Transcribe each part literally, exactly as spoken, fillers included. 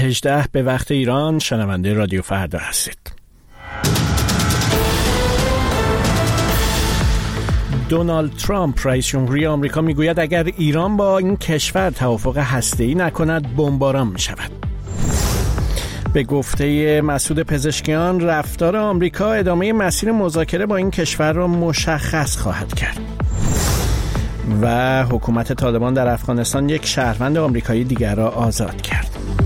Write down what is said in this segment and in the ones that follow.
هجده به وقت ایران. شنونده رادیو فردا هستید. دونالد ترامپ رئیس جمهوری آمریکا میگوید اگر ایران با این کشور توافق هسته‌ای نکند بمباران می‌شود. به گفته مسعود پزشکیان رفتار آمریکا ادامه مسیر مذاکره با این کشور را مشخص خواهد کرد. و حکومت طالبان در افغانستان یک شهروند آمریکایی دیگر را آزاد کرد.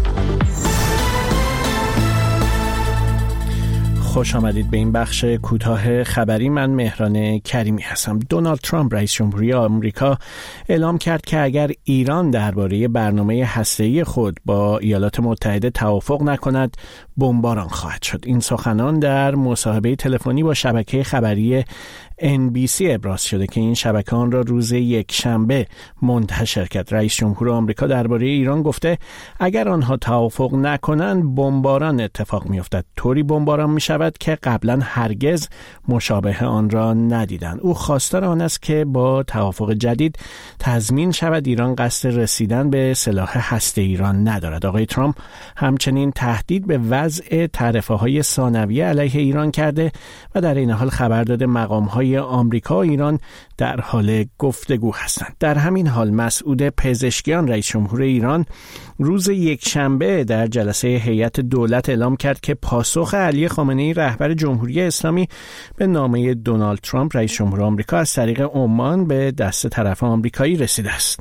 خوش آمدید به این بخش کوتاه خبری. من مهران کریمی هستم. دونالد ترامپ رئیس جمهوری آمریکا اعلام کرد که اگر ایران درباره برنامه هسته‌ای خود با ایالات متحده توافق نکند بمباران خواهد شد. این سخنان در مصاحبه تلفنی با شبکه خبری ان بی سی ابراز شده که این شبکه آن را روز یک شنبه منتشر کرد. رئیس جمهور آمریکا درباره ایران گفته اگر آنها توافق نکنند بمباران اتفاق می‌افتد. طوری بمباران می‌شود که قبلا هرگز مشابه آن را ندیدند. او خواستار آن است که با توافق جدید تضمین شود ایران قصد رسیدن به سلاح هسته ایران ندارد. آقای ترامپ همچنین تهدید به وضع تعرفه‌های ثانویه علیه ایران کرده و در این حال خبر داده مقام‌های آمریکا و ایران در حال گفتگو هستند. در همین حال مسعود پزشکیان رئیس جمهور ایران روز یکشنبه در جلسه هیئت دولت اعلام کرد که پاسخ علی خامنه‌ای رهبر جمهوری اسلامی به نامه دونالد ترامپ رئیس جمهور آمریکا از طریق عمان به دست طرف آمریکایی رسیده است.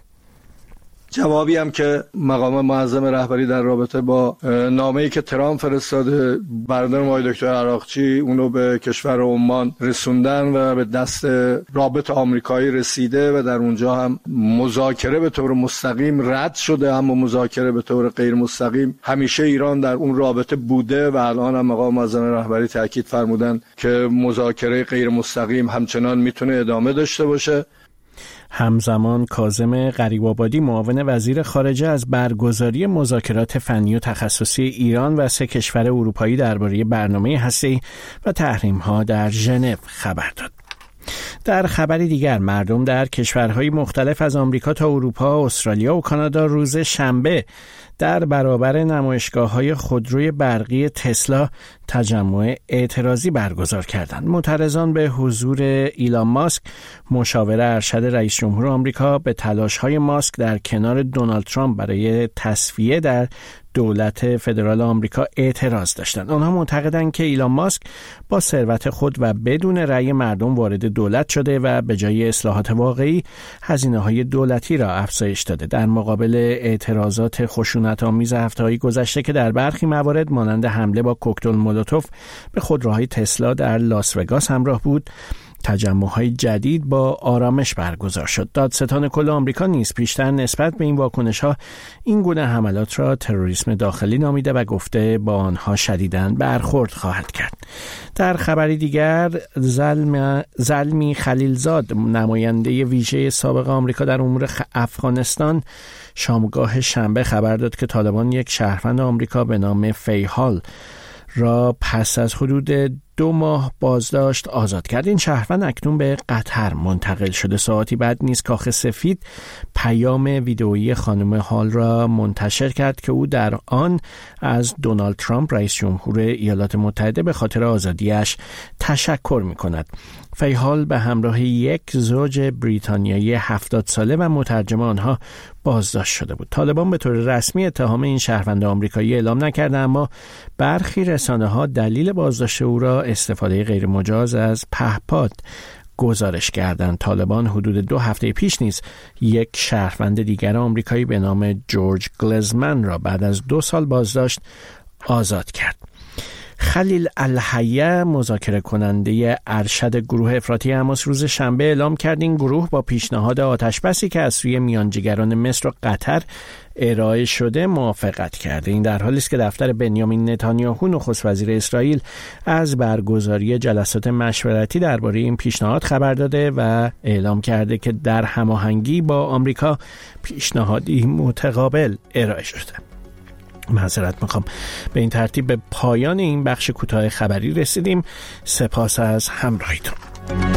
جوابی هم که مقام معظم رهبری در رابطه با نامه‌ای که ترامپ فرستاده برادرم آقای دکتر عراقچی اونو به کشور عمان رسوندن و به دست رابط آمریکایی رسیده و در اونجا هم مذاکره به طور مستقیم رد شده، اما مذاکره به طور غیر مستقیم همیشه ایران در اون رابطه بوده و الان هم مقام معظم رهبری تاکید فرمودن که مذاکره غیر مستقیم همچنان میتونه ادامه داشته باشه. همزمان کاظم غریب‌آبادی معاون وزیر خارجه از برگزاری مذاکرات فنی و تخصصی ایران و سه کشور اروپایی درباره برنامه هسته‌ای و تحریم‌ها در ژنو خبر داد. در خبری دیگر مردم در کشورهای مختلف از آمریکا تا اروپا، استرالیا و کانادا روز شنبه در برابر نمایشگاه‌های خودروی برقی تسلا تجمع اعتراضی برگزار کردند. معترضان به حضور ایلان ماسک مشاور ارشد رئیس جمهور آمریکا به تلاش‌های ماسک در کنار دونالد ترامپ برای تصفیه در دولت فدرال آمریکا اعتراض داشتند. آنها معتقدند که ایلان ماسک با ثروت خود و بدون رأی مردم وارد دولت شده و به جای اصلاحات واقعی هزینه‌های دولتی را افزایش داده. در مقابل اعتراضات خشونت‌آمیز هفته‌های گذشته که در برخی موارد مانند حمله با کوکتل مولوتوف به خودروهای تسلا در لاس وگاس همراه بود، تجمع‌های جدید با آرامش برگزار شد. دادستان کل آمریکا نیز پیشتر نسبت به این واکنش‌ها این گونه حملات را تروریسم داخلی نامیده و گفته با آنها شدیداً برخورد خواهد کرد. در خبری دیگر زلم زلمی خلیلزاد نماینده ویژه سابق آمریکا در امور افغانستان شامگاه شنبه خبر داد که طالبان یک شهروند آمریکا به نام فیحال را پس از حدود دو ماه بازداشت آزاد کرد. این شهروند اکنون به قطر منتقل شده. ساعتی بعد نیز کاخ سفید پیام ویدئویی خانم هال را منتشر کرد که او در آن از دونالد ترامپ رئیس جمهور ایالات متحده به خاطر آزادیش تشکر می‌کند. فیحال به همراه یک زوج بریتانیایی هفتاد ساله و مترجم آنها بازداشت شده بود. طالبان به طور رسمی اتهام این شهروند آمریکایی اعلام نکرده، اما برخی رسانه‌ها دلیل بازداشت او را استفاده غیرمجاز از پهپاد گزارش کردند. طالبان حدود دو هفته پیش نیز یک شهروند دیگر آمریکایی به نام جورج گلزمن را بعد از دو سال بازداشت آزاد کرد. خلیل الحیه مذاکره کننده ارشد گروه افراطی حماس روز شنبه اعلام کرد این گروه با پیشنهاد آتشبسی که از سوی میانجیگران مصر و قطر ارائه شده موافقت کرده. این در حالی است که دفتر بنیامین نتانیاهو نخست وزیر اسرائیل از برگزاری جلسات مشورتی درباره این پیشنهاد خبر داده و اعلام کرده که در هماهنگی با آمریکا پیشنهادی متقابل ارائه شده. معذرت میخوام. به این ترتیب به پایان این بخش کوتاه خبری رسیدیم. سپاس از همراهیتون.